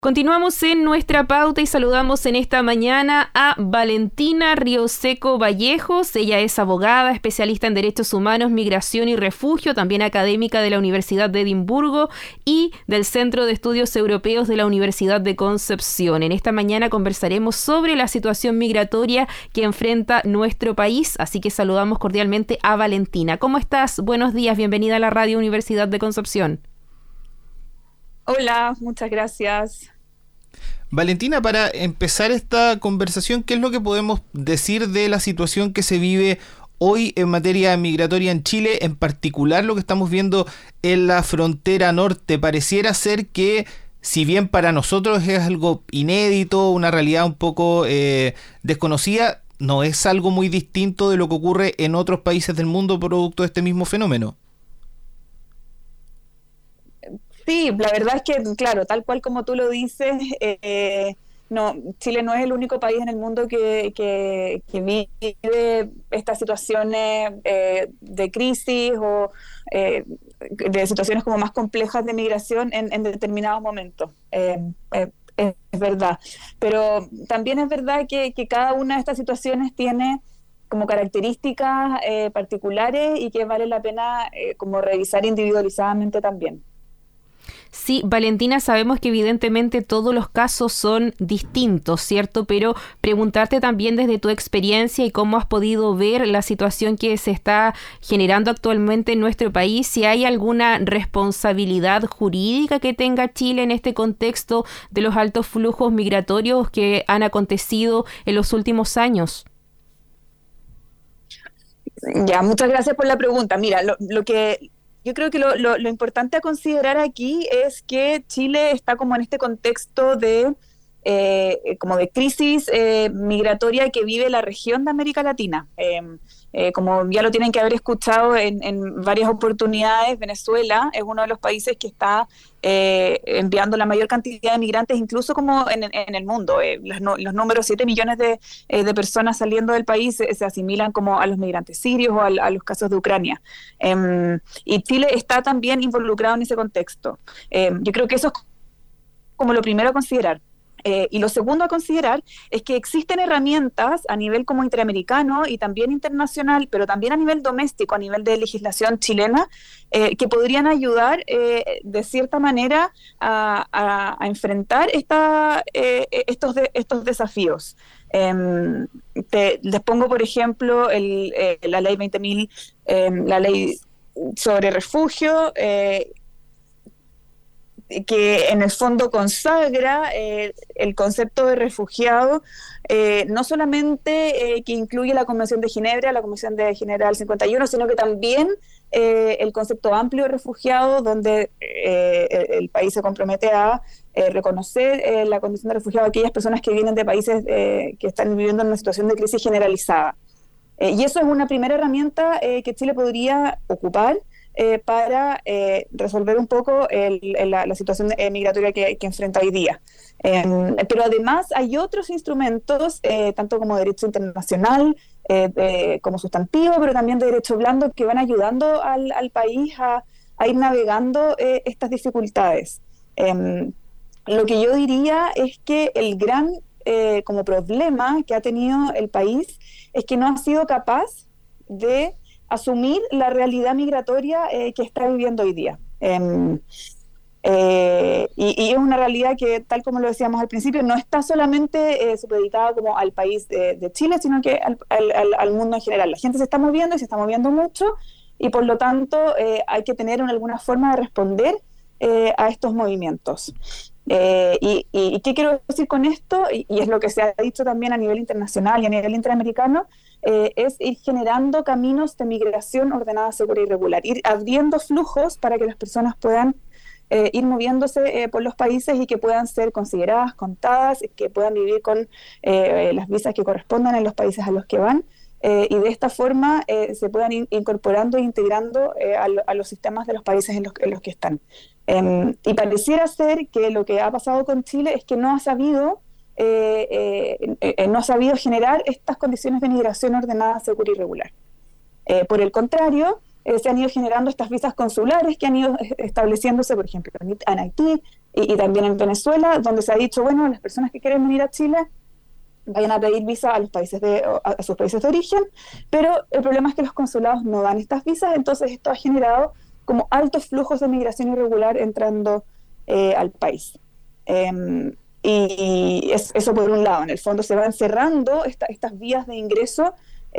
Continuamos en nuestra pauta y saludamos en esta mañana a Valentina Rioseco Vallejos. Ella es abogada, especialista en derechos humanos, migración y refugio, también académica de la Universidad de Edimburgo y del Centro de Estudios Europeos de la Universidad de Concepción. En esta mañana conversaremos sobre la situación migratoria que enfrenta nuestro país, así que saludamos cordialmente a Valentina. ¿Cómo estás? Buenos días, bienvenida a la Radio Universidad de Concepción. Hola, muchas gracias. Valentina, para empezar esta conversación, ¿qué es lo que podemos decir de la situación que se vive hoy en materia migratoria en Chile? En particular, lo que estamos viendo en la frontera norte. Pareciera ser que, si bien para nosotros es algo inédito, una realidad un poco desconocida, no es algo muy distinto de lo que ocurre en otros países del mundo producto de este mismo fenómeno. Sí, la verdad es que, claro, tal cual como tú lo dices, no, Chile no es el único país en el mundo que vive estas situaciones de crisis o de situaciones como más complejas de migración en determinados momentos. Es verdad, pero también es verdad que cada una de estas situaciones tiene como características particulares y que vale la pena como revisar individualizadamente también. Sí, Valentina, sabemos que evidentemente todos los casos son distintos, ¿cierto? Pero preguntarte también desde tu experiencia y cómo has podido ver la situación que se está generando actualmente en nuestro país, si hay alguna responsabilidad jurídica que tenga Chile en este contexto de los altos flujos migratorios que han acontecido en los últimos años. Ya, muchas gracias por la pregunta. Mira, lo que yo creo que lo importante a considerar aquí es que Chile está como en este contexto de como de crisis migratoria que vive la región de América Latina. Como ya lo tienen que haber escuchado en varias oportunidades, Venezuela es uno de los países que está enviando la mayor cantidad de migrantes, incluso como en el mundo. Los números, 7 millones de personas saliendo del país se asimilan como a los migrantes sirios o a los casos de Ucrania. Y Chile está también involucrado en ese contexto. Yo creo que eso es como lo primero a considerar. Y lo segundo a considerar es que existen herramientas a nivel como interamericano y también internacional, pero también a nivel doméstico, a nivel de legislación chilena, que podrían ayudar de cierta manera a enfrentar estos desafíos. Les pongo, por ejemplo, la ley 20.000, la ley sobre refugio, que en el fondo consagra el concepto de refugiado, no solamente que incluye la Convención de Ginebra, la Convención de Ginebra del 51, sino que también el concepto amplio de refugiado, donde el país se compromete a reconocer la condición de refugiado a aquellas personas que vienen de países que están viviendo en una situación de crisis generalizada. Y eso es una primera herramienta que Chile podría ocupar para resolver un poco la situación migratoria que enfrenta hoy día. Pero además hay otros instrumentos, tanto como derecho internacional, como sustantivo, pero también de derecho blando, que van ayudando al país a ir navegando estas dificultades. Lo que yo diría es que el gran como problema que ha tenido el país es que no ha sido capaz de asumir la realidad migratoria que está viviendo hoy día. Y es una realidad que, tal como lo decíamos al principio, no está solamente supeditada como al país de Chile, sino que al mundo en general. La gente se está moviendo y se está moviendo mucho, y por lo tanto hay que tener alguna forma de responder a estos movimientos. ¿Y qué quiero decir con esto? Y es lo que se ha dicho también a nivel internacional y a nivel interamericano, es ir generando caminos de migración ordenada, segura y regular, ir abriendo flujos para que las personas puedan ir moviéndose por los países y que puedan ser consideradas, contadas, que puedan vivir con las visas que correspondan en los países a los que van, y de esta forma se puedan ir incorporando e integrando a los sistemas de los países en los que están. Y pareciera ser que lo que ha pasado con Chile es que no ha sabido generar estas condiciones de migración ordenada, segura y regular. Por el contrario, se han ido generando estas visas consulares que han ido estableciéndose, por ejemplo, en Haití, y también en Venezuela, donde se ha dicho, bueno, las personas que quieren venir a Chile vayan a pedir visa a los países a sus países de origen, pero el problema es que los consulados no dan estas visas, entonces esto ha generado como altos flujos de migración irregular entrando al país. Eso por un lado, en el fondo se van cerrando estas vías de ingreso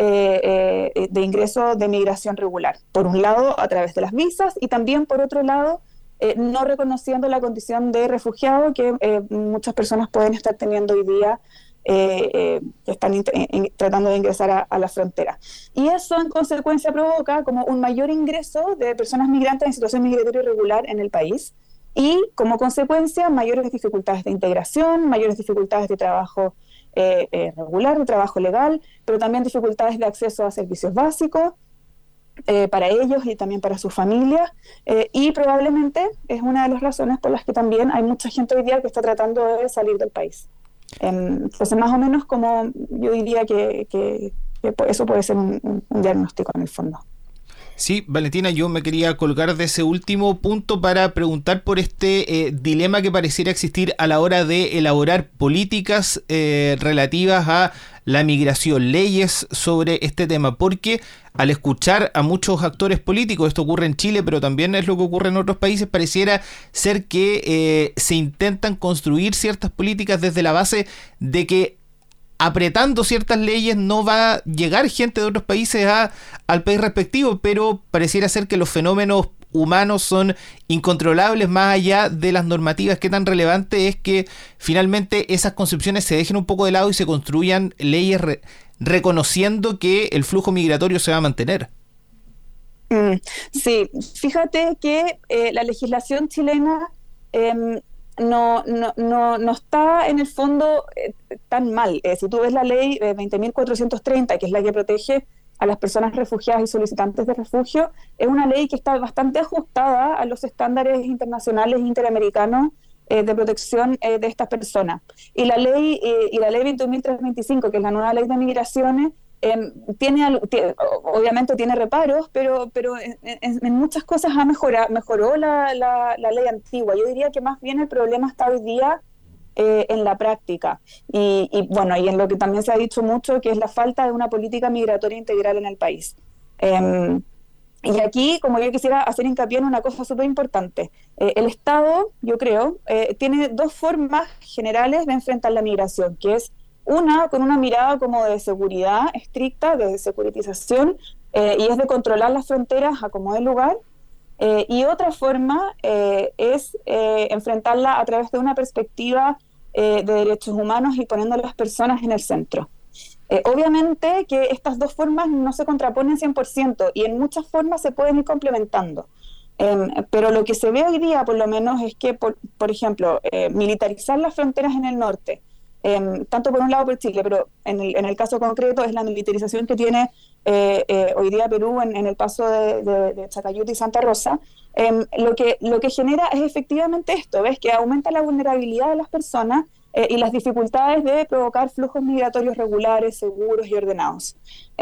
de migración regular. Por un lado, a través de las visas, y también por otro lado, no reconociendo la condición de refugiado que muchas personas pueden estar teniendo hoy día, que están tratando de ingresar a la frontera. Y eso en consecuencia provoca como un mayor ingreso de personas migrantes en situación migratoria irregular en el país, y como consecuencia mayores dificultades de integración, mayores dificultades de trabajo regular, de trabajo legal, pero también dificultades de acceso a servicios básicos para ellos y también para sus familias, y probablemente es una de las razones por las que también hay mucha gente hoy día que está tratando de salir del país. Entonces, más o menos como yo diría que eso puede ser un diagnóstico en el fondo. Sí, Valentina, yo me quería colgar de ese último punto para preguntar por este dilema que pareciera existir a la hora de elaborar políticas relativas a la migración, leyes sobre este tema, porque al escuchar a muchos actores políticos, esto ocurre en Chile, pero también es lo que ocurre en otros países, pareciera ser que se intentan construir ciertas políticas desde la base de que apretando ciertas leyes no va a llegar gente de otros países al país respectivo, pero pareciera ser que los fenómenos humanos son incontrolables más allá de las normativas. ¿Qué tan relevante es que finalmente esas concepciones se dejen un poco de lado y se construyan leyes reconociendo que el flujo migratorio se va a mantener? Sí, fíjate que la legislación chilena no está en el fondo tan mal. Si tú ves la ley 20.430, que es la que protege a las personas refugiadas y solicitantes de refugio, es una ley que está bastante ajustada a los estándares internacionales e interamericanos de protección de estas personas. Y la ley 21.325, que es la nueva ley de migraciones, obviamente tiene reparos, pero en muchas cosas mejoró la ley antigua. Yo diría que más bien el problema está hoy día en la práctica y en lo que también se ha dicho mucho, que es la falta de una política migratoria integral en el país. Y aquí, como yo quisiera hacer hincapié en una cosa súper importante, el Estado, yo creo, tiene dos formas generales de enfrentar la migración, que es una con una mirada como de seguridad estricta, de securitización, y es de controlar las fronteras a como dé lugar, y otra forma es enfrentarla a través de una perspectiva de derechos humanos y poniendo a las personas en el centro. Obviamente que estas dos formas no se contraponen 100% y en muchas formas se pueden ir complementando. Pero lo que se ve hoy día, por lo menos, es que, por ejemplo, militarizar las fronteras en el norte, tanto por un lado por Chile, pero en el caso concreto es la militarización que tiene hoy día Perú en el paso de Chacayuta y Santa Rosa. Lo que genera es efectivamente esto, ¿ves? Que aumenta la vulnerabilidad de las personas y las dificultades de provocar flujos migratorios regulares, seguros y ordenados.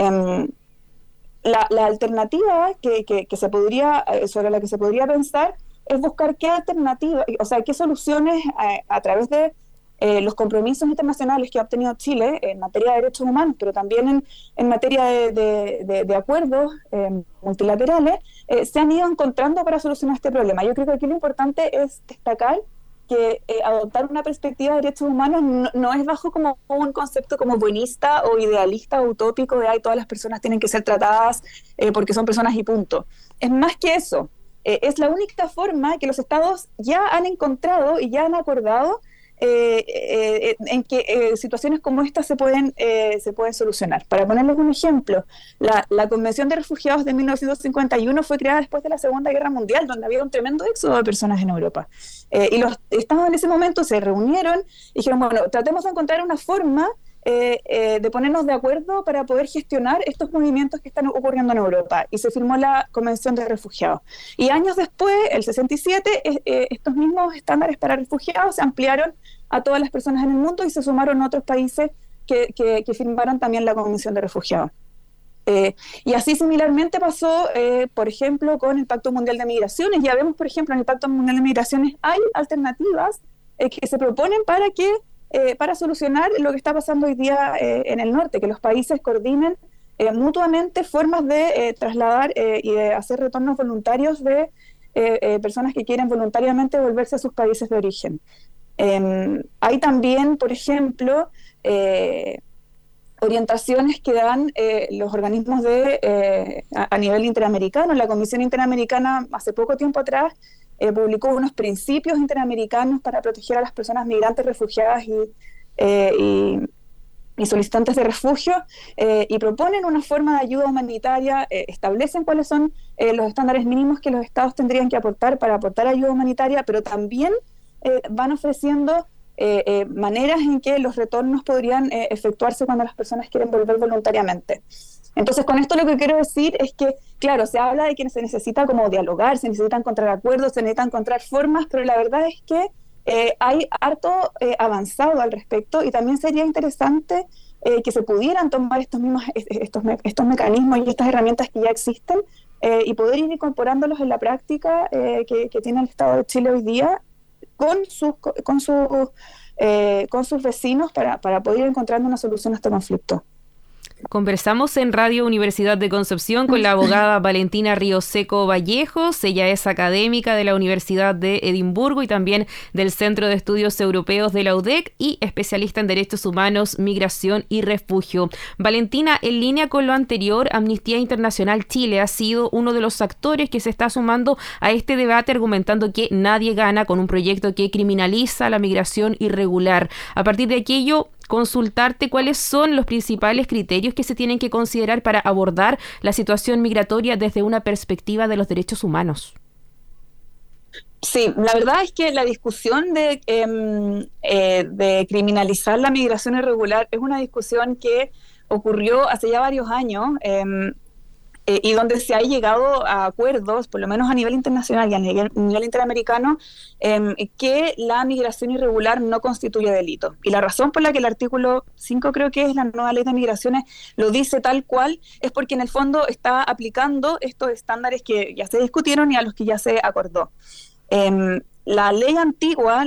La alternativa sobre la que se podría pensar es buscar qué alternativa, o sea, qué soluciones a través de los compromisos internacionales que ha obtenido Chile en materia de derechos humanos, pero también en materia de acuerdos multilaterales, se han ido encontrando para solucionar este problema. Yo creo que aquí lo importante es destacar que adoptar una perspectiva de derechos humanos no es bajo como un concepto como buenista o idealista o utópico de todas las personas tienen que ser tratadas porque son personas y punto. Es más que eso. Es la única forma que los estados ya han encontrado y ya han acordado en que situaciones como esta se pueden solucionar. Para ponerles un ejemplo, la Convención de Refugiados de 1951 fue creada después de la Segunda Guerra Mundial, donde había un tremendo éxodo de personas en Europa. Y los estados en ese momento se reunieron y dijeron, bueno, tratemos de encontrar una forma de ponernos de acuerdo para poder gestionar estos movimientos que están ocurriendo en Europa, y se firmó la Convención de Refugiados. Y años después, el 67, estos mismos estándares para refugiados se ampliaron a todas las personas en el mundo y se sumaron otros países que firmaron también la Convención de Refugiados. Y así similarmente pasó, por ejemplo, con el Pacto Mundial de Migraciones. Ya vemos, por ejemplo, en el Pacto Mundial de Migraciones hay alternativas que se proponen para solucionar lo que está pasando hoy día en el norte, que los países coordinen mutuamente formas de trasladar y de hacer retornos voluntarios de personas que quieren voluntariamente volverse a sus países de origen. Hay también, por ejemplo, orientaciones que dan los organismos a nivel interamericano. La Comisión Interamericana hace poco tiempo atrás publicó unos principios interamericanos para proteger a las personas migrantes, refugiadas y solicitantes de refugio, y proponen una forma de ayuda humanitaria, establecen cuáles son los estándares mínimos que los estados tendrían que aportar para aportar ayuda humanitaria, pero también van ofreciendo maneras en que los retornos podrían efectuarse cuando las personas quieren volver voluntariamente. Entonces, con esto lo que quiero decir es que, claro, se habla de que se necesita como dialogar, se necesitan encontrar acuerdos, se necesitan encontrar formas, pero la verdad es que hay harto avanzado al respecto, y también sería interesante que se pudieran tomar estos mecanismos y estas herramientas que ya existen y poder ir incorporándolos en la práctica que tiene el Estado de Chile hoy día con sus vecinos para poder ir encontrando una solución a este conflicto. Conversamos en Radio Universidad de Concepción con la abogada Valentina Rioseco Vallejos. Ella es académica de la Universidad de Edimburgo y también del Centro de Estudios Europeos de la UDEC y especialista en Derechos Humanos, Migración y Refugio. Valentina, en línea con lo anterior, Amnistía Internacional Chile ha sido uno de los actores que se está sumando a este debate, argumentando que nadie gana con un proyecto que criminaliza la migración irregular. A partir de aquello, consultarte cuáles son los principales criterios que se tienen que considerar para abordar la situación migratoria desde una perspectiva de los derechos humanos. Sí, la verdad es que la discusión de criminalizar la migración irregular es una discusión que ocurrió hace ya varios años y donde se ha llegado a acuerdos, por lo menos a nivel internacional y a nivel interamericano, que la migración irregular no constituye delito. Y la razón por la que el artículo 5, creo que es la nueva ley de migraciones, lo dice tal cual, es porque en el fondo está aplicando estos estándares que ya se discutieron y a los que ya se acordó. La ley antigua,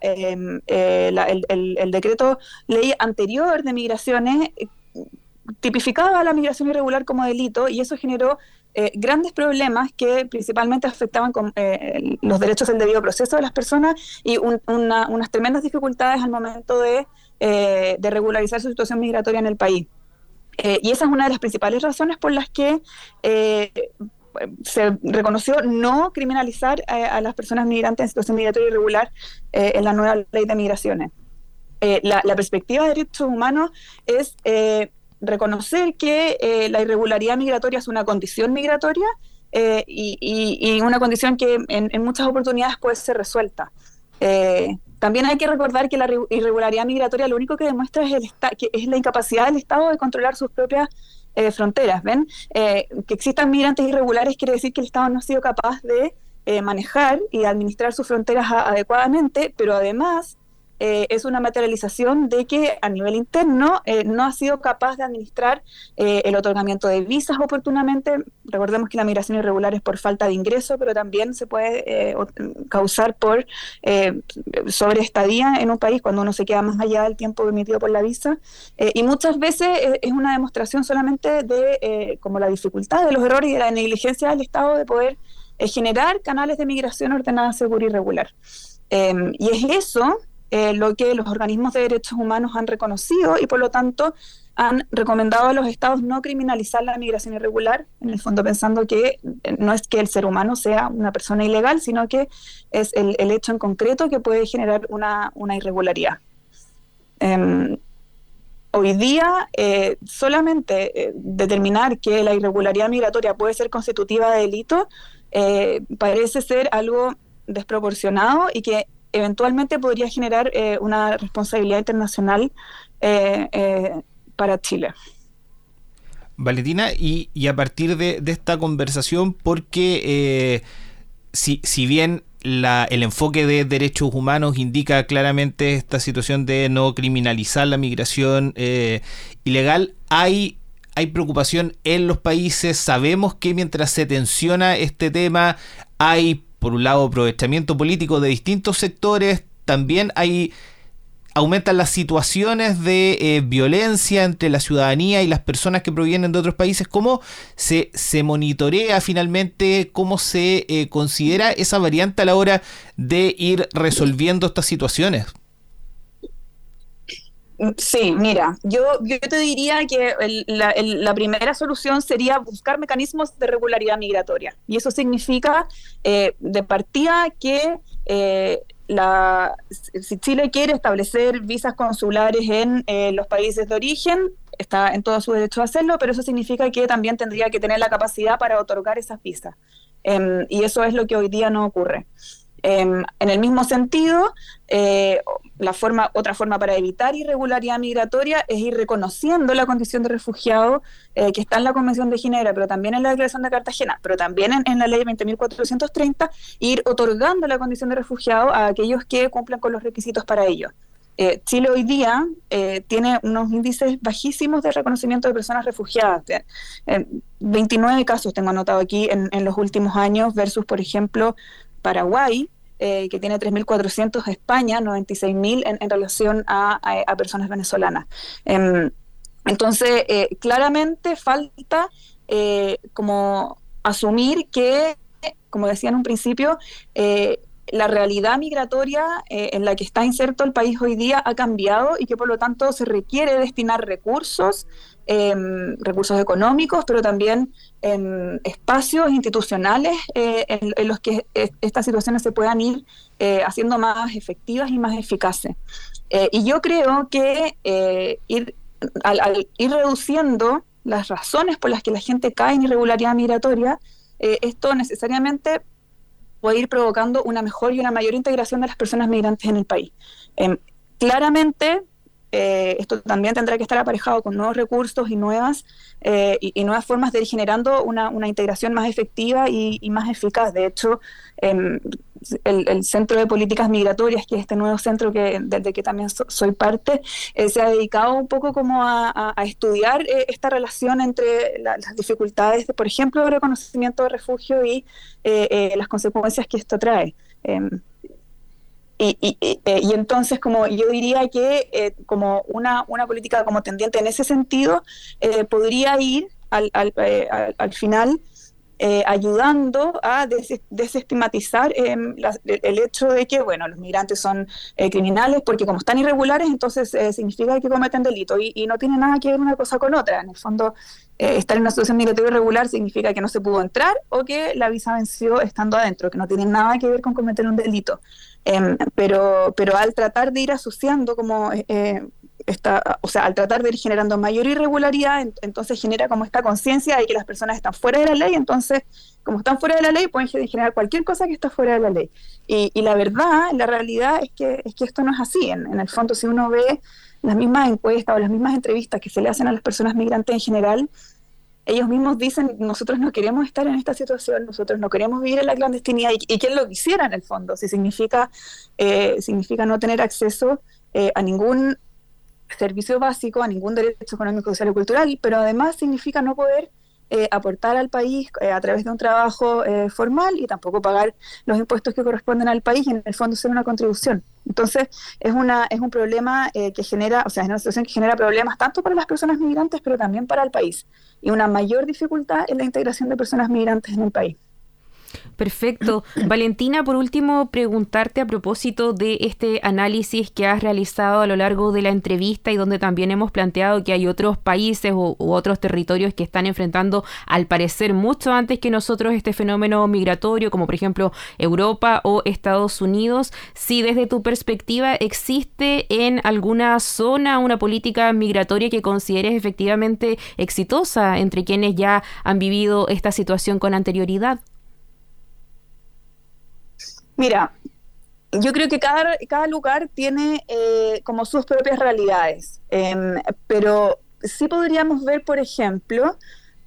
el decreto ley anterior de migraciones, tipificaba la migración irregular como delito, y eso generó grandes problemas que principalmente afectaban los derechos del debido proceso de las personas y unas tremendas dificultades al momento de regularizar su situación migratoria en el país. Y esa es una de las principales razones por las que se reconoció no criminalizar a las personas migrantes en situación migratoria irregular en la nueva ley de migraciones. La perspectiva de derechos humanos es reconocer que la irregularidad migratoria es una condición migratoria y una condición que en muchas oportunidades puede ser resuelta. También hay que recordar que la irregularidad migratoria lo único que demuestra es la incapacidad del Estado de controlar sus propias fronteras. ¿Ven? Que existan migrantes irregulares quiere decir que el Estado no ha sido capaz de manejar y administrar sus fronteras adecuadamente, pero además es una materialización de que a nivel interno no ha sido capaz de administrar el otorgamiento de visas oportunamente. Recordemos que la migración irregular es por falta de ingreso, pero también se puede causar por sobreestadía en un país cuando uno se queda más allá del tiempo permitido por la visa. Y muchas veces es una demostración solamente de como la dificultad de los errores y de la negligencia del Estado de poder generar canales de migración ordenada, segura y regular. Y es eso lo que los organismos de derechos humanos han reconocido y por lo tanto han recomendado a los estados no criminalizar la migración irregular, en el fondo pensando que no es que el ser humano sea una persona ilegal, sino que es el hecho en concreto que puede generar una irregularidad. Hoy día solamente determinar que la irregularidad migratoria puede ser constitutiva de delito parece ser algo desproporcionado y que eventualmente podría generar una responsabilidad internacional para Chile. Valentina, y a partir de esta conversación, porque si bien el enfoque de derechos humanos indica claramente esta situación de no criminalizar la migración ilegal, hay hay preocupación en los países, sabemos que mientras se tensiona este tema hay, por un lado, aprovechamiento político de distintos sectores, también aumentan las situaciones de violencia entre la ciudadanía y las personas que provienen de otros países. ¿Cómo se monitorea finalmente, cómo se considera esa variante a la hora de ir resolviendo estas situaciones? Sí, mira, yo te diría que la primera solución sería buscar mecanismos de regularidad migratoria. Y eso significa, de partida, que si Chile quiere establecer visas consulares en los países de origen, está en todo su derecho a hacerlo, pero eso significa que también tendría que tener la capacidad para otorgar esas visas. Y eso es lo que hoy día no ocurre. En el mismo sentido, otra forma para evitar irregularidad migratoria es ir reconociendo la condición de refugiado que está en la Convención de Ginebra, pero también en la Declaración de Cartagena, pero también en la Ley 20.430, ir otorgando la condición de refugiado a aquellos que cumplan con los requisitos para ello. Chile hoy día tiene unos índices bajísimos de reconocimiento de personas refugiadas. 29 casos tengo anotado aquí en los últimos años versus, por ejemplo, Paraguay, que tiene 3.400, España, 96.000 en relación a personas venezolanas. Entonces, claramente falta como asumir que, como decía en un principio, la realidad migratoria en la que está inserto el país hoy día ha cambiado y que por lo tanto se requiere destinar recursos económicos, pero también espacios institucionales en los que estas situaciones se puedan ir haciendo más efectivas y más eficaces. Y yo creo que al ir reduciendo las razones por las que la gente cae en irregularidad migratoria, esto necesariamente puede ir provocando una mejor y una mayor integración de las personas migrantes en el país. Claramente, esto también tendrá que estar aparejado con nuevos recursos y nuevas formas de ir generando una integración más efectiva y más eficaz. De hecho, el Centro de Políticas Migratorias, que es este nuevo centro del que también soy parte, se ha dedicado un poco como a estudiar esta relación entre las dificultades, por ejemplo, de reconocimiento de refugio y las consecuencias que esto trae. Y entonces, como yo diría que como una política como tendiente en ese sentido podría ir al final ayudando a desestigmatizar el hecho de que, bueno, los migrantes son criminales porque como están irregulares, entonces significa que cometen delito y no tiene nada que ver una cosa con otra. En el fondo, estar en una situación migratoria irregular significa que no se pudo entrar o que la visa venció estando adentro, que no tiene nada que ver con cometer un delito. Pero al tratar de ir asociando como al tratar de ir generando mayor irregularidad, entonces genera como esta conciencia de que las personas están fuera de la ley, entonces como están fuera de la ley pueden generar cualquier cosa que está fuera de la ley. Y la verdad, la realidad es que esto no es así. En el fondo, si uno ve las mismas encuestas o las mismas entrevistas que se le hacen a las personas migrantes en general, ellos mismos dicen, nosotros no queremos estar en esta situación, nosotros no queremos vivir en la clandestinidad, y quién lo quisiera en el fondo, si significa no tener acceso a ningún servicio básico, a ningún derecho económico, social y cultural, pero además significa no poder aportar al país a través de un trabajo formal y tampoco pagar los impuestos que corresponden al país y en el fondo ser una contribución. Entonces es un problema que genera, es una situación que genera problemas tanto para las personas migrantes pero también para el país y una mayor dificultad en la integración de personas migrantes en el país. Perfecto. Valentina, por último, preguntarte a propósito de este análisis que has realizado a lo largo de la entrevista y donde también hemos planteado que hay otros países u otros territorios que están enfrentando, al parecer, mucho antes que nosotros este fenómeno migratorio, como por ejemplo Europa o Estados Unidos. Si desde tu perspectiva existe en alguna zona una política migratoria que consideres efectivamente exitosa entre quienes ya han vivido esta situación con anterioridad. Mira, yo creo que cada lugar tiene como sus propias realidades, pero sí podríamos ver, por ejemplo,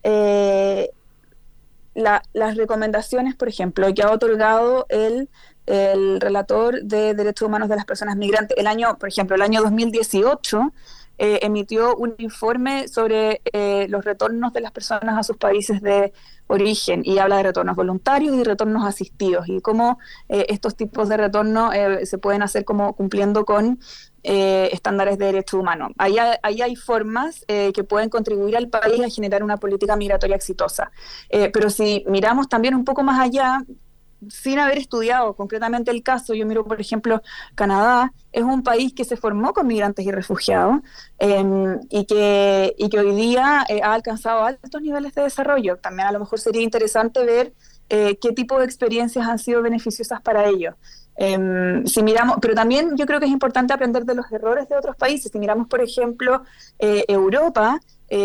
las recomendaciones, por ejemplo, que ha otorgado el relator de Derechos Humanos de las Personas Migrantes. Por ejemplo, el año 2018, emitió un informe sobre los retornos de las personas a sus países de origen, y habla de retornos voluntarios y retornos asistidos, y cómo estos tipos de retorno se pueden hacer como cumpliendo con estándares de derechos humanos. Ahí hay formas que pueden contribuir al país a generar una política migratoria exitosa. Pero si miramos también un poco más allá, sin haber estudiado concretamente el caso, yo miro, por ejemplo, Canadá es un país que se formó con migrantes y refugiados, y que hoy día ha alcanzado altos niveles de desarrollo. También a lo mejor sería interesante ver qué tipo de experiencias han sido beneficiosas para ellos. Si miramos, pero también yo creo que es importante aprender de los errores de otros países. Si miramos, por ejemplo, Europa,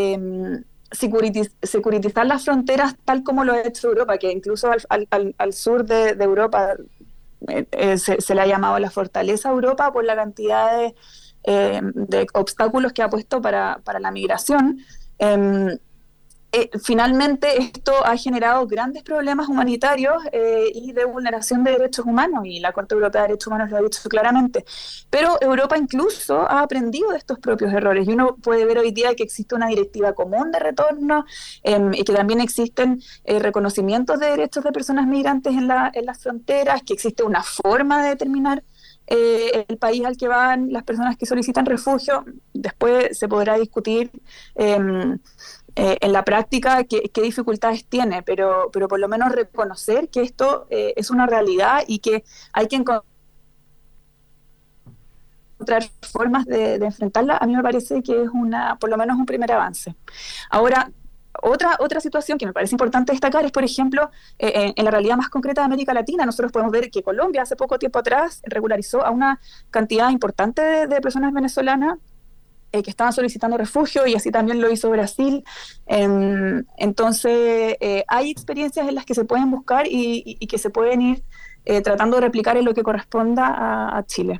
securitizar las fronteras tal como lo ha hecho Europa, que incluso al sur de Europa se le ha llamado la fortaleza Europa por la cantidad de obstáculos que ha puesto para la migración. Finalmente esto ha generado grandes problemas humanitarios y de vulneración de derechos humanos, y la Corte Europea de Derechos Humanos lo ha dicho claramente. Pero Europa incluso ha aprendido de estos propios errores, y uno puede ver hoy día que existe una directiva común de retorno, y que también existen reconocimientos de derechos de personas migrantes en las fronteras, que existe una forma de determinar el país al que van las personas que solicitan refugio. Después se podrá discutir en la práctica qué dificultades tiene, pero por lo menos reconocer que esto es una realidad y que hay que encontrar formas de enfrentarla. A mí me parece que es por lo menos un primer avance. Ahora, otra situación que me parece importante destacar es, por ejemplo, en la realidad más concreta de América Latina. Nosotros podemos ver que Colombia hace poco tiempo atrás regularizó a una cantidad importante de personas venezolanas que estaban solicitando refugio, y así también lo hizo Brasil. Entonces, hay experiencias en las que se pueden buscar y que se pueden ir tratando de replicar en lo que corresponda a Chile.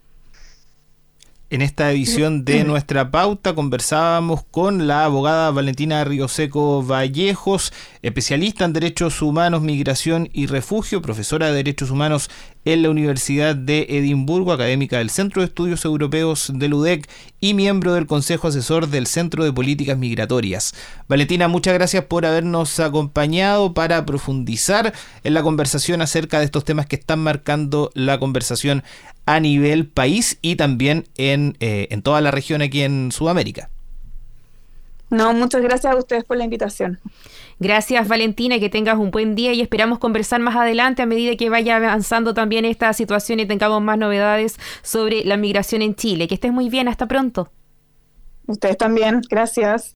En esta edición de Nuestra Pauta conversábamos con la abogada Valentina Rioseco Vallejos, especialista en Derechos Humanos, Migración y Refugio, profesora de Derechos Humanos en la Universidad de Edimburgo, académica del Centro de Estudios Europeos del UDEC y miembro del Consejo Asesor del Centro de Políticas Migratorias. Valentina, muchas gracias por habernos acompañado para profundizar en la conversación acerca de estos temas que están marcando la conversación a nivel país y también en toda la región aquí en Sudamérica. No, muchas gracias a ustedes por la invitación. Gracias, Valentina, que tengas un buen día, y esperamos conversar más adelante a medida que vaya avanzando también esta situación y tengamos más novedades sobre la migración en Chile. Que estés muy bien, hasta pronto. Ustedes también, gracias.